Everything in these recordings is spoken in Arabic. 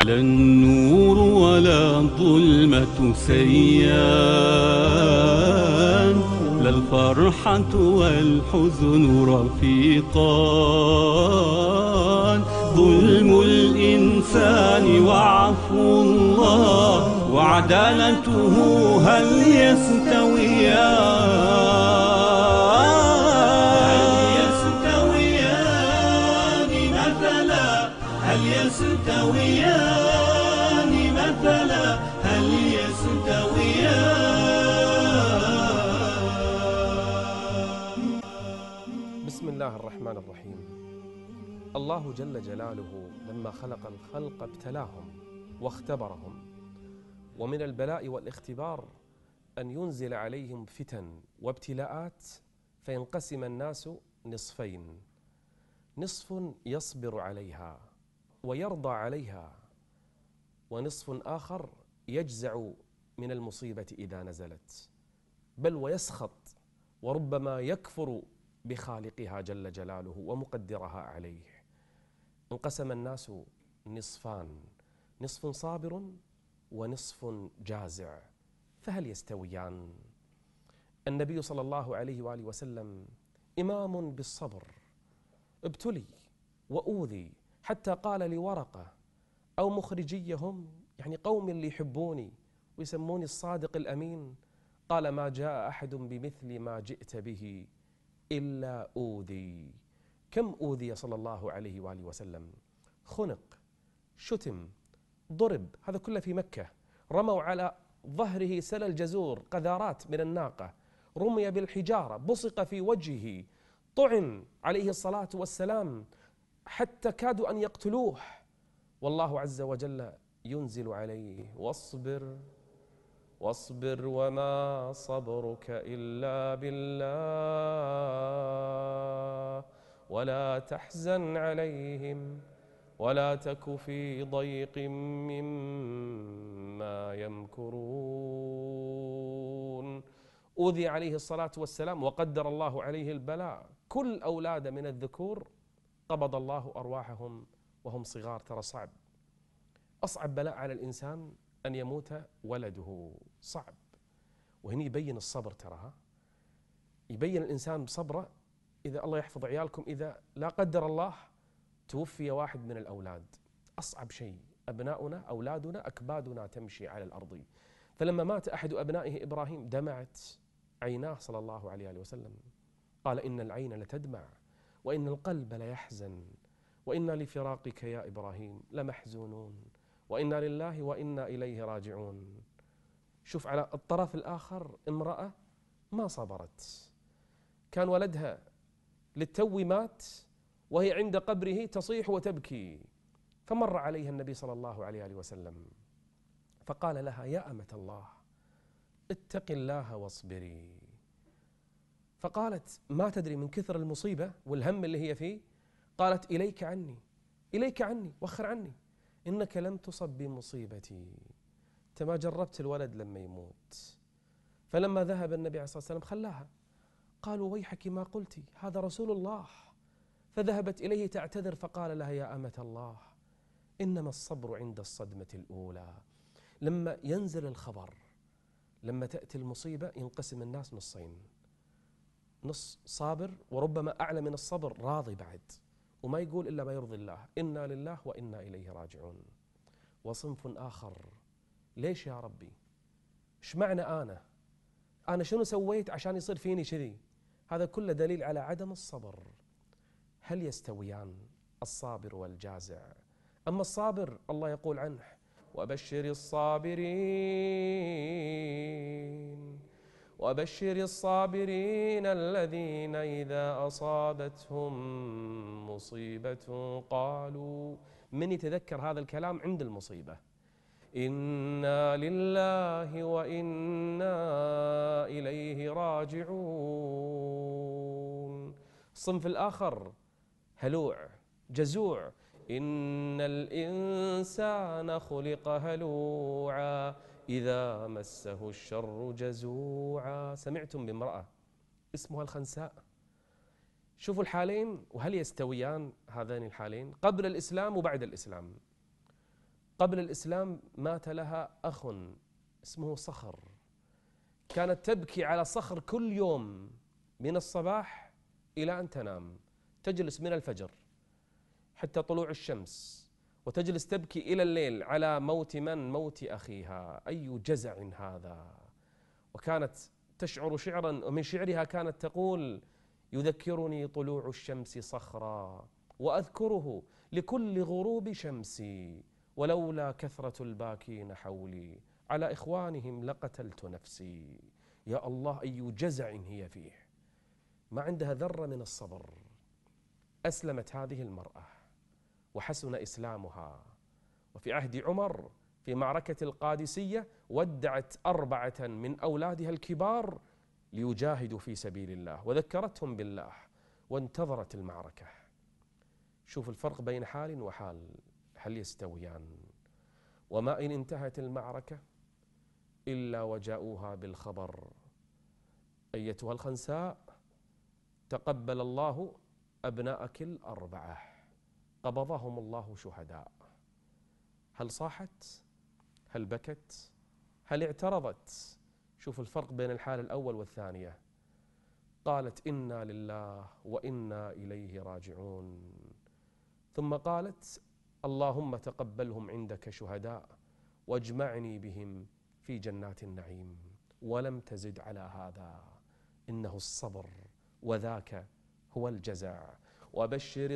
لا النور ولا الظلمة سيان، لا الفرحة والحزن رفيقان. ظلم الإنسان وعفو الله وعدالته هل يستويان مثلا؟ هل يستويان مثلا؟ هل يستويان؟ بسم الله الرحمن الرحيم. الله جل جلاله لما خلق الخلق ابتلاهم واختبرهم، ومن البلاء والاختبار أن ينزل عليهم فتن وابتلاءات فينقسم الناس نصفين: نصف يصبر عليها ويرضى عليها، ونصف آخر يجزع من المصيبة إذا نزلت، بل ويسخط وربما يكفر بخالقها جل جلاله ومقدرها عليه. انقسم الناس نصفان: نصف صابر ونصف جازع، فهل يستويان؟ النبي صلى الله عليه وآله وسلم إمام بالصبر، ابتلي وأوذي حتى قال لورقة أو مخرجيهم، يعني قوم اللي يحبوني ويسموني الصادق الأمين، قال: ما جاء أحد بمثل ما جئت به إلا أوذي. كم أوذي صلى الله عليه وآله وسلم؟ خنق، شتم، ضرب، هذا كله في مكة. رموا على ظهره سل الجزور، قذارات من الناقة، رمي بالحجارة، بصق في وجهه، طعن عليه الصلاة والسلام حتى كادوا أن يقتلوه، والله عز وجل ينزل عليه: واصبر واصبر وما صبرك إلا بالله ولا تحزن عليهم ولا تك في ضيق مما يمكرون. أوذي عليه الصلاة والسلام وقدر الله عليه البلاء. كل أولاد من الذكور قبض الله أرواحهم وهم صغار. ترى صعب، أصعب بلاء على الإنسان أن يموت ولده، صعب. وهنا يبين الصبر، تراها يبين الإنسان بصبره. إذا الله يحفظ عيالكم، إذا لا قدر الله توفي واحد من الأولاد، أصعب شيء. أبناؤنا أولادنا أكبادنا تمشي على الأرض. فلما مات أحد أبنائه إبراهيم دمعت عيناه صلى الله عليه وسلم، قال: إن العين لتدمع وإن القلب ليحزن وإنا لفراقك يا إبراهيم لمحزونون وإنا لله وإنا إليه راجعون. شوف على الطرف الآخر امرأة ما صبرت، كان ولدها للتو مات وهي عند قبره تصيح وتبكي، فمر عليها النبي صلى الله عليه وسلم فقال لها: يا أمة الله اتق الله واصبري. فقالت: ما تدري من كثر المصيبة والهم اللي هي فيه، قالت: إليك عني، إليك عني، وخر عني، إنك لم تصب بمصيبتي. أنت ما جربت الولد لما يموت. فلما ذهب النبي عليه الصلاة والسلام خلاها، قالوا: ويحك ما قلتي، هذا رسول الله. فذهبت إليه تعتذر، فقال لها: يا أمة الله إنما الصبر عند الصدمة الأولى. لما ينزل الخبر، لما تأتي المصيبة، ينقسم الناس نصين: نص صابر وربما أعلى من الصبر راضي بعد وما يقول إلا ما يرضي الله، إنا لله وإنا إليه راجعون. وصنف آخر: ليش يا ربي؟ إيش معنى أنا شنو سويت عشان يصير فيني كذي؟ هذا كله دليل على عدم الصبر. هل يستويان الصابر والجازع؟ أما الصابر الله يقول عنه: وبشر الصابرين الذين إذا أصابتهم مصيبة قالوا. من يتذكر هذا الكلام عند المصيبة؟ إنا لله وإنا إليه راجعون. الصنف الآخر هلوع جزوع: إن الإنسان خلق هلوعا إذا مسه الشر جزوعا. سمعتم بامرأة اسمها الخنساء؟ شوفوا الحالين، وهل يستويان هذين الحالين قبل الإسلام وبعد الإسلام؟ قبل الإسلام مات لها أخ اسمه صخر، كانت تبكي على صخر كل يوم من الصباح إلى أن تنام، تجلس من الفجر حتى طلوع الشمس، وتجلس تبكي إلى الليل على موت من؟ موت أخيها. أي جزع هذا! وكانت تشعر شعرا، ومن شعرها كانت تقول: يذكرني طلوع الشمس صخرا وأذكره لكل غروب شمسي، ولولا كثرة الباكين حولي على إخوانهم لقتلت نفسي. يا الله، أي جزع هي فيه! ما عندها ذرة من الصبر. أسلمت هذه المرأة وحسن إسلامها، وفي عهد عمر في معركة القادسية ودعت 4 من أولادها الكبار ليجاهدوا في سبيل الله، وذكرتهم بالله وانتظرت المعركة. شوف الفرق بين حال وحال، هل يستويان؟ وما إن انتهت المعركة إلا وجاءوها بالخبر: أيتها الخنساء، تقبل الله أبناءك ال4، قبضهم الله شهداء. هل صاحت؟ هل بكت؟ هل اعترضت؟ شوف الفرق بين الحالة الأول والثانية. قالت: إنا لله وإنا إليه راجعون. ثم قالت: اللهم تقبلهم عندك شهداء واجمعني بهم في جنات النعيم. ولم تزد على هذا، إنه الصبر، وذاك هو الجزع. وبشر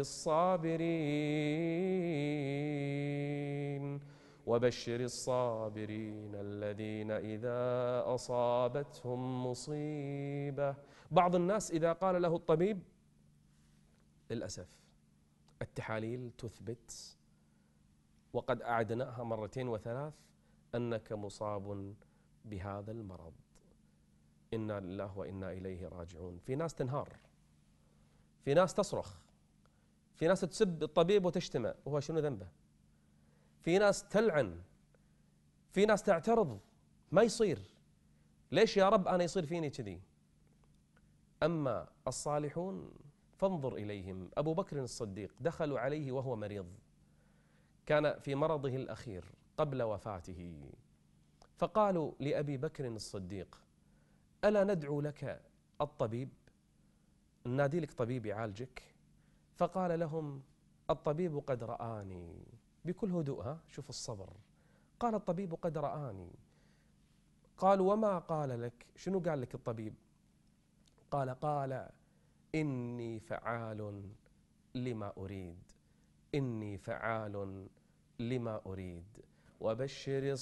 الصابرين، وبشر الصابرين الذين إذا أصابتهم مصيبة. بعض الناس إذا قال له الطبيب: للأسف التحاليل تثبت وقد أعدناها 2 و3 أنك مصاب بهذا المرض، إنا لله وإنا إليه راجعون. في ناس تنهار، في ناس تصرخ، في ناس تسب الطبيب وتشتمه وهو شنو ذنبه، في ناس تلعن، في ناس تعترض: ما يصير، ليش يا رب أنا يصير فيني كذي؟ أما الصالحون فانظر إليهم. أبو بكر الصديق دخلوا عليه وهو مريض، كان في مرضه الأخير قبل وفاته، فقالوا لأبي بكر الصديق: ألا ندعو لك الطبيب، نادي لك طبيب يعالجك؟ فقال لهم: الطبيب قد رآني. بكل هدوء، شوف الصبر. قال: الطبيب قد رآني. قالوا: وما قال لك؟ شنو قال لك الطبيب؟ قال: إني فعال لما أريد، إني فعال لما أريد. وبشر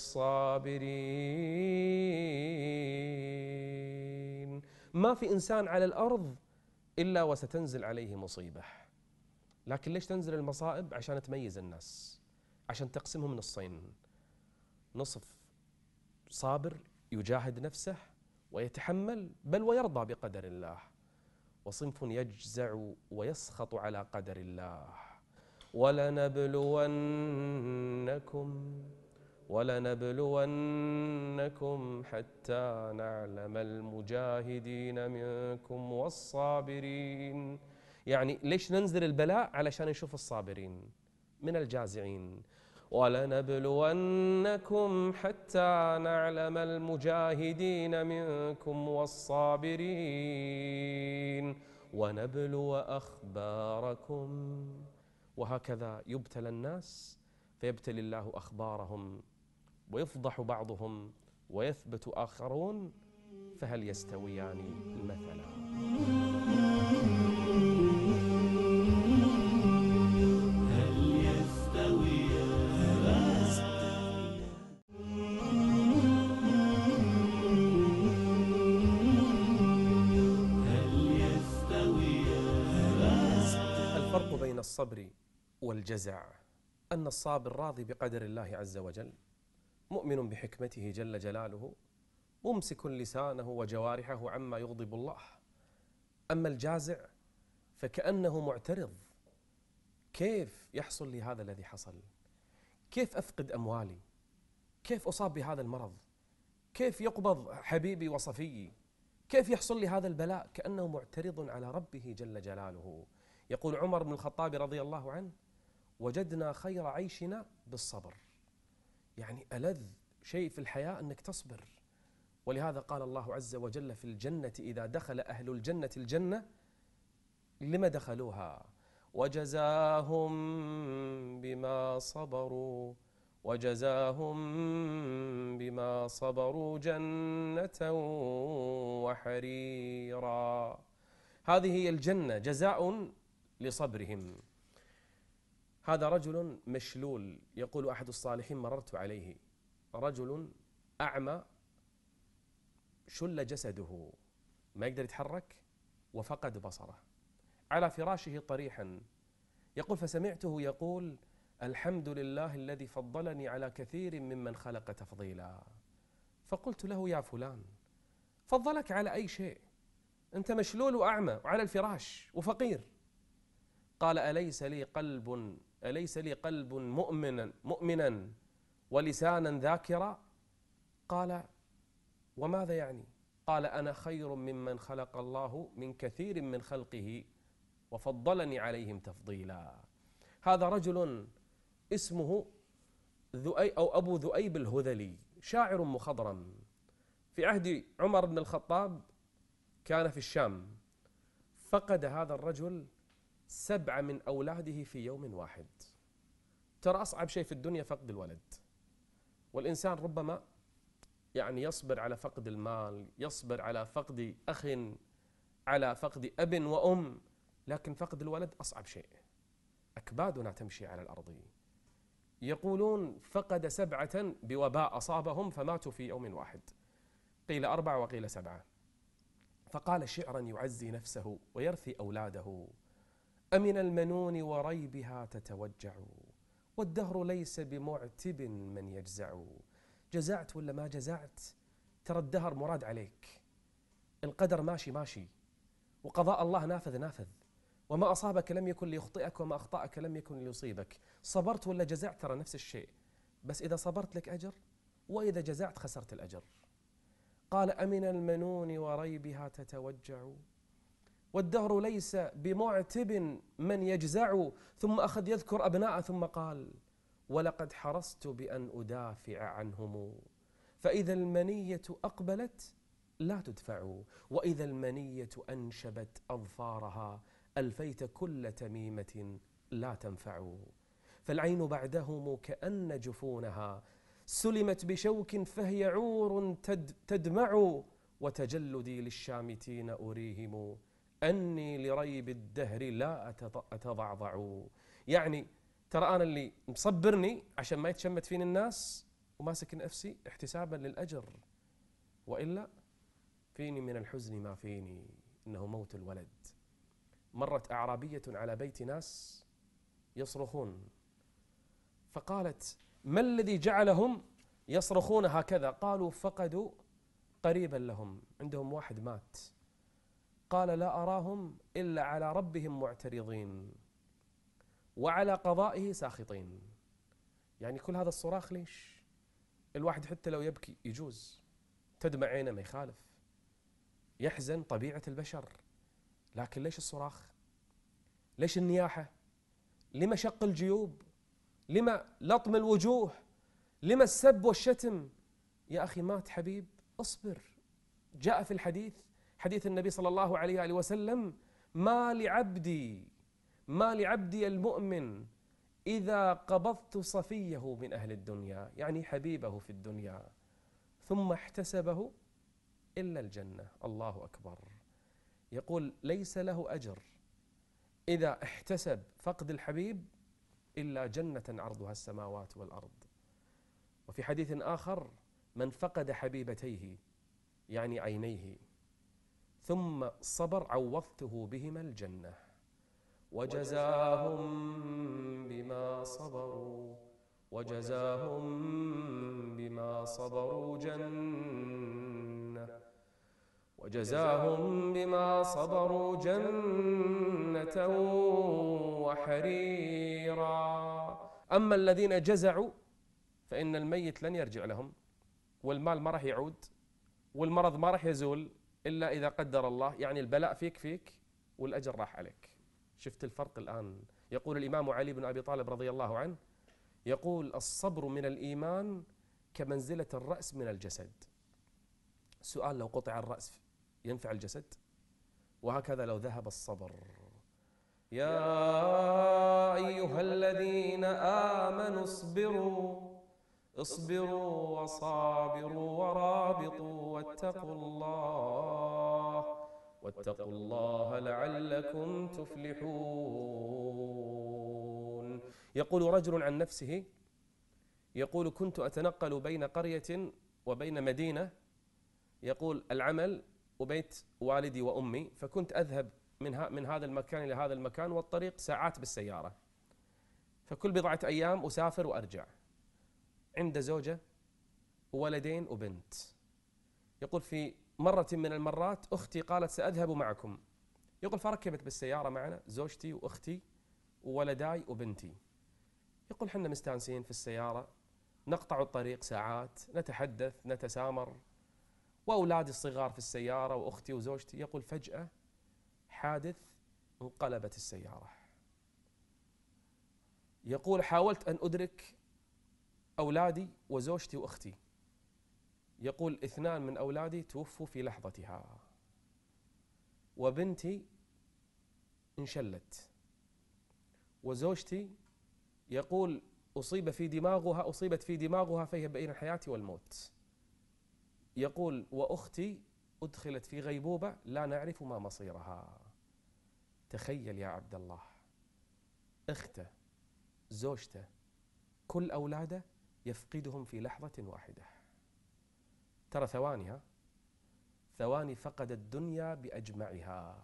الصابرين. ما في إنسان على الأرض إلا وستنزل عليه مصيبة، لكن ليش تنزل المصائب؟ عشان تميز الناس، عشان تقسمهم نصين: نصف صابر يجاهد نفسه ويتحمل بل ويرضى بقدر الله، وصنف يجزع ويسخط على قدر الله. ولنبلونكم حتى نعلم المجاهدين منكم والصابرين. يعني ليش ننزل البلاء؟ علشان نشوف الصابرين من الجازعين. ولنبلونكم حتى نعلم المجاهدين منكم والصابرين ونبلو أخباركم. وهكذا يبتلى الناس، فيبتلي الله أخبارهم، ويفضح بعضهم ويثبت آخرون، فهل يستويان مثلا؟ الفرق بين الصبر والجزع أن الصابر راضي بقدر الله عز وجل، مؤمن بحكمته جل جلاله، ممسك لسانه وجوارحه عما يغضب الله. أما الجازع فكأنه معترض: كيف يحصل لي هذا الذي حصل؟ كيف أفقد أموالي؟ كيف أصاب بهذا المرض؟ كيف يقبض حبيبي وصفيي؟ كيف يحصل لي هذا البلاء؟ كأنه معترض على ربه جل جلاله. يقول عمر بن الخطاب رضي الله عنه: وجدنا خير عيشنا بالصبر. يعني ألذ شيء في الحياة أنك تصبر. ولهذا قال الله عز وجل في الجنة إذا دخل أهل الجنة الجنة لما دخلوها وجزاهم بما صبروا جنة وحريرا. هذه هي الجنة جزاء لصبرهم. هذا رجل مشلول، يقول أحد الصالحين مررت عليه، رجل أعمى شل جسده ما يقدر يتحرك وفقد بصره، على فراشه طريحا، يقول فسمعته يقول الحمد لله الذي فضلني على كثير ممن خلق تفضيلا. فقلت له يا فلان فضلك على أي شيء؟ أنت مشلول وأعمى وعلى الفراش وفقير. قال أليس لي قلب مؤمنا ولسانا ذاكرا؟ قال وماذا يعني؟ قال أنا خير ممن خلق الله من كثير من خلقه وفضلني عليهم تفضيلا. هذا رجل اسمه أبو ذؤيب الهذلي، شاعر مخضرم، في عهد عمر بن الخطاب كان في الشام. فقد هذا الرجل 7 من أولاده في يوم واحد. ترى أصعب شيء في الدنيا فقد الولد، والإنسان ربما يعني يصبر على فقد المال، يصبر على فقد أخ، على فقد أب وأم، لكن فقد الولد أصعب شيء. أكبادنا تمشي على الأرض. يقولون فقد 7 بوباء أصابهم فماتوا في يوم واحد، قيل 4 وقيل 7. فقال شعرا يعزي نفسه ويرثي أولاده: أمن المنون وريبها تتوجع، والدهر ليس بمعتب من يجزع. جزعت ولا ما جزعت، ترى الدهر مراد عليك، القدر ماشي، وقضاء الله نافذ، وما أصابك لم يكن ليخطئك وما أخطأك لم يكن ليصيبك. صبرت ولا جزعت ترى نفس الشيء، بس إذا صبرت لك أجر، وإذا جزعت خسرت الأجر. قال أمن المنون وريبها تتوجع، والدهر ليس بمعتب من يجزع. ثم أخذ يذكر أبناء ثم قال: ولقد حرصت بأن أدافع عنهم، فإذا المنية أقبلت لا تدفع، وإذا المنية أنشبت أظفارها ألفيت كل تميمة لا تنفع. فالعين بعدهم كأن جفونها سلمت بشوك فهي عور تدمع، وتجلدي للشامتين أريهم أني لريب الدهر لا أتضعضع. يعني ترى أنا اللي مصبرني عشان ما يتشمت فيني الناس وماسك نفسي احتسابا للأجر، وإلا فيني من الحزن ما فيني، إنه موت الولد. مرت أعرابية على بيت ناس يصرخون، فقالت: ما الذي جعلهم يصرخون هكذا؟ قالوا: فقدوا قريبا لهم، عندهم واحد مات. قال: لا أراهم إلا على ربهم معترضين وعلى قضائه ساخطين. يعني كل هذا الصراخ ليش؟ الواحد حتى لو يبكي يجوز، تدمع عينه ما يخالف، يحزن طبيعة البشر، لكن ليش الصراخ؟ ليش النياحة؟ لما شق الجيوب؟ لما لطم الوجوه؟ لما السب والشتم؟ يا أخي مات حبيب، اصبر. جاء في الحديث، حديث النبي صلى الله عليه وآله وسلم: ما لعبدي المؤمن إذا قبضت صفيه من أهل الدنيا، يعني حبيبه في الدنيا، ثم احتسبه إلا الجنة. الله أكبر. يقول ليس له أجر إذا احتسب فقد الحبيب إلا جنة عرضها السماوات والأرض. وفي حديث آخر: من فقد حبيبتيه يعني عينيه ثم صبر عوضته بهما الجنة، وجزاهم بما صبروا جنة وحريرا. أما الذين جزعوا فإن الميت لن يرجع لهم، والمال ما راح يعود، والمرض ما راح يزول إلا إذا قدر الله. يعني البلاء فيك والأجر راح عليك. شفت الفرق الآن؟ يقول الإمام علي بن أبي طالب رضي الله عنه، يقول الصبر من الإيمان كمنزلة الرأس من الجسد. سؤال: لو قطع الرأس ينفع الجسد؟ وهكذا لو ذهب الصبر. يا أيها الذين آمنوا اصبروا وصابروا ورابطوا واتقوا الله لعلكم تفلحون. يقول رجل عن نفسه، يقول: كنت أتنقل بين قرية وبين مدينة، يقول العمل وبيت والدي وأمي، فكنت أذهب من هذا المكان إلى هذا المكان والطريق ساعات بالسيارة، فكل بضعة أيام أسافر وأرجع. عند زوجة وولدين وبنت. يقول في مرة من المرات أختي قالت: سأذهب معكم. يقول فركبت بالسيارة معنا زوجتي وأختي وولداي وبنتي. يقول حنا مستانسين في السيارة، نقطع الطريق ساعات، نتحدث نتسامر، وأولادي الصغار في السيارة وأختي وزوجتي. يقول فجأة حادث، انقلبت السيارة. يقول حاولت أن أدرك أولادي وزوجتي وأختي. يقول 2 من أولادي توفوا في لحظتها، وبنتي انشلت، وزوجتي يقول أصيبت في دماغها فهي بين الحياة والموت. يقول وأختي أدخلت في غيبوبة لا نعرف ما مصيرها. تخيل يا عبد الله، أخته زوجته كل أولاده يفقدهم في لحظة واحدة. ترى ثواني فقد الدنيا بأجمعها.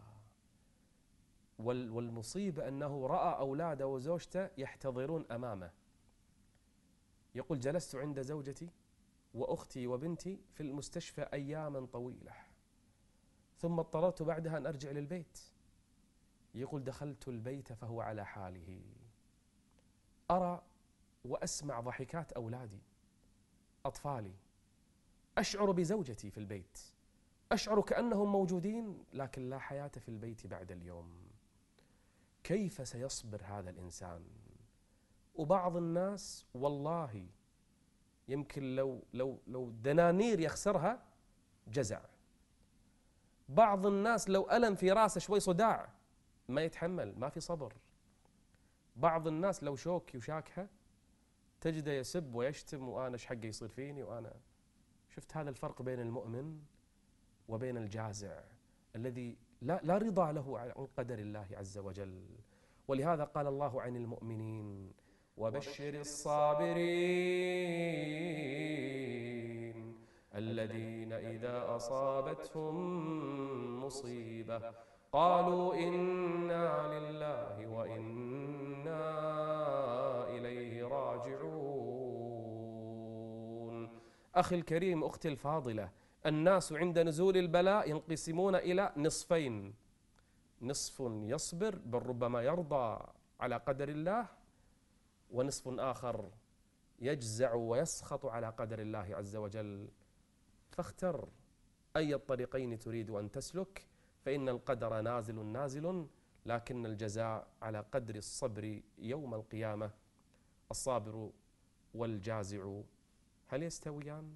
والمصيبة أنه رأى أولاده وزوجته يحتضرون أمامه. يقول جلست عند زوجتي وأختي وبنتي في المستشفى أياما طويلة، ثم اضطررت بعدها أن أرجع للبيت. يقول دخلت البيت فهو على حاله، أرى وأسمع ضحكات أولادي أطفالي، أشعر بزوجتي في البيت، أشعر كأنهم موجودين لكن لا حياة في البيت بعد اليوم. كيف سيصبر هذا الإنسان؟ وبعض الناس والله يمكن لو دنانير يخسرها جزع. بعض الناس لو ألم في راسه شوي صداع ما يتحمل، ما في صبر. بعض الناس لو شوك يشاكها تجده يسب ويشتم، وأنا ايش حقي يصير فيني، وأنا شفت هذا الفرق بين المؤمن وبين الجازع الذي لا رضا له عن قدر الله عز وجل. ولهذا قال الله عن المؤمنين: وبشر الصابرين الذين إذا أصابتهم مصيبة قالوا إنا لله وإنا إليه راجعون. أخي الكريم، أختي الفاضلة، الناس عند نزول البلاء ينقسمون إلى نصفين: نصف يصبر بل ربما يرضى على قدر الله، ونصف آخر يجزع ويسخط على قدر الله عز وجل. فاختر أي الطريقين تريد أن تسلك، فإن القدر نازل، لكن الجزاء على قدر الصبر يوم القيامة. الصابر والجازع هل يستويان؟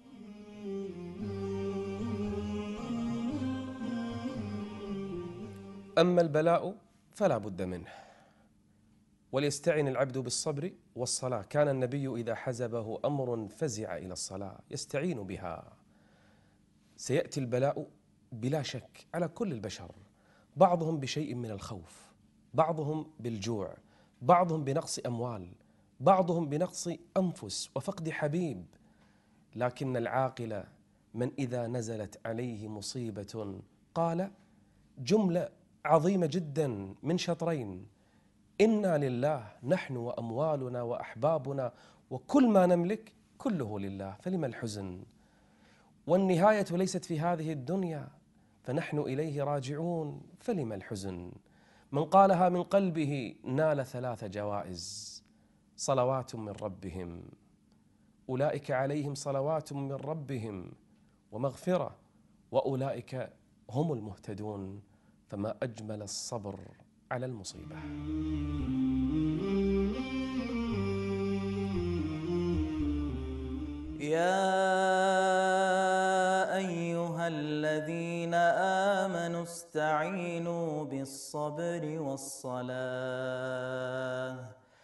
أما البلاء فلا بد منه، وليستعن العبد بالصبر والصلاة. كان النبي إذا حزبه أمر فزع إلى الصلاة يستعين بها. سيأتي البلاء بلا شك على كل البشر، بعضهم بشيء من الخوف، بعضهم بالجوع، بعضهم بنقص أموال، بعضهم بنقص أنفس وفقد حبيب. لكن العاقل من إذا نزلت عليه مصيبة قال جملة عظيمة جدا من شطرين: إنا لله، نحن وأموالنا وأحبابنا وكل ما نملك كله لله، فلما الحزن؟ والنهاية ليست في هذه الدنيا، فنحن إليه راجعون، فلما الحزن؟ من قالها من قلبه نال 3 جوائز: صلوات من ربهم، أولئك عليهم صلوات من ربهم ومغفرة، وأولئك هم المهتدون. فما أجمل الصبر على المصيبة. يا أيها الذين آمنوا استعينوا بالصبر والصلاة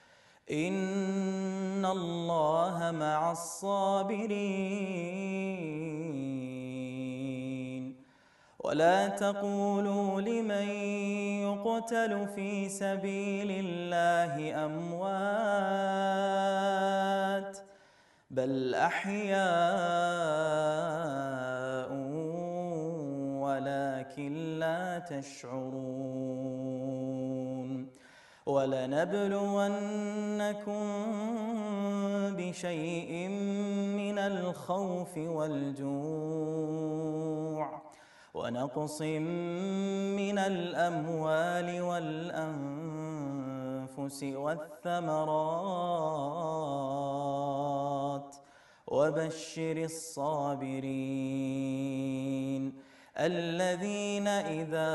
إن الله مع الصابرين ولا تقولوا لمن يقتل في سبيل الله أموات بل أحياء ولكن لا تشعرون ولنبلونكم بشيء من الخوف والجوع ونقص من الأموال والأنفس والثمرات وبشر الصابرين الذين إذا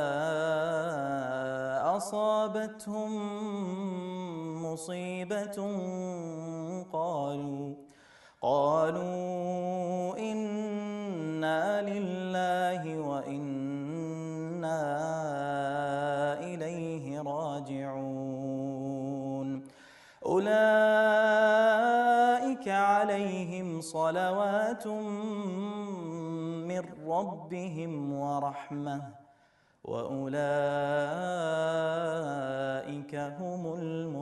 أصابتهم مصيبة قالوا إنا لله وإنا إليه راجعون أولئك عليهم صلوات من ربهم ورحمة وأولئك هم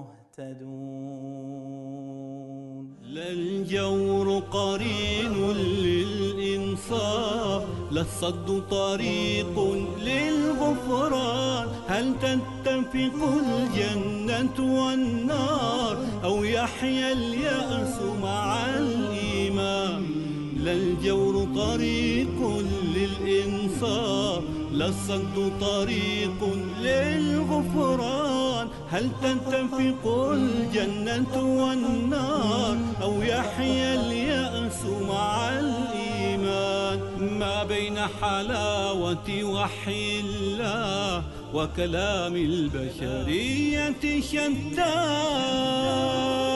المهتدون لا الجور قرين للإنصاف لا الصد طريق للغفران هل تتفق الجنة والنار أو يحيا اليأس مع الإيمان لا الجور طريق للإنصاف لا الصد طريق للغفران هل تتفق الجنة والنار أو يحيا اليأس مع الإيمان ما بين حلاوة وحي الله وكلام البشرية شتان